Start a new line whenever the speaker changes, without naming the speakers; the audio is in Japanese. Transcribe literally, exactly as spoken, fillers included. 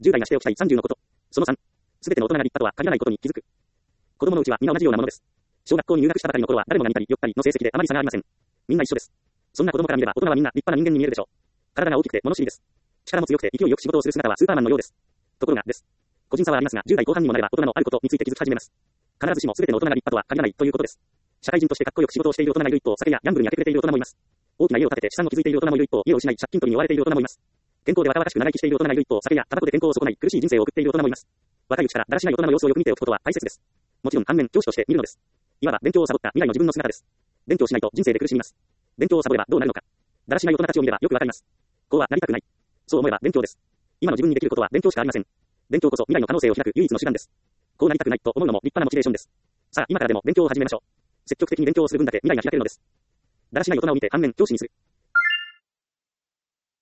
じゅう代がしておきたいさんじゅうのこと。そのさん。すべての大人が立派とは限らないことに気づく。子供のうちは皆同じようなものです。小学校に入学したばかりの頃は誰もが似たり、よったりの成績であまり差がありません。みんな一緒です。そんな子供から見れば大人はみんな立派な人間に見えるでしょう。体が大きくて物知りです。力も強くて勢いよく仕事をする姿はスーパーマンのようです。ところがです。個人差はありますが、じゅう代後半にもなれば大人のあることについて気づき始めます。必ずしも全ての大人が立派とは限らないということです。社会人としてかっこよく仕事をしている大人がいる一方、酒やギャンブルに明け暮れている大人もいます。大きな家を建てて資産を築いている大人もいる一方、家を失い借金取りに追われている大人もいます。健康で若々しく長生きしている大人がいる一方、酒やタバコで健康を損ない苦しい人生を送っている大人もいます。若いうちからだらしない大人の様子をよく見ておくことは大切です。もちろん反面教師として見るのです。いわば勉強をサボった未来の自分の姿です。勉強しないと人生で苦しみます。勉強をサボればどうなるのか。だらしない大人たちを見ればよくわかります。こうはなりたくない。そう思えば勉強です。今の自分にできることは勉強しかありません。勉強こそ未来の可能性を開く唯一の手段です。こうなりたくないと思うのも立派なモチベーションです。さあ今からでも勉強を始めましょう。積極的に勉強をする分だけ未来が開けるのです。だらしない大人を見て反面教師にする。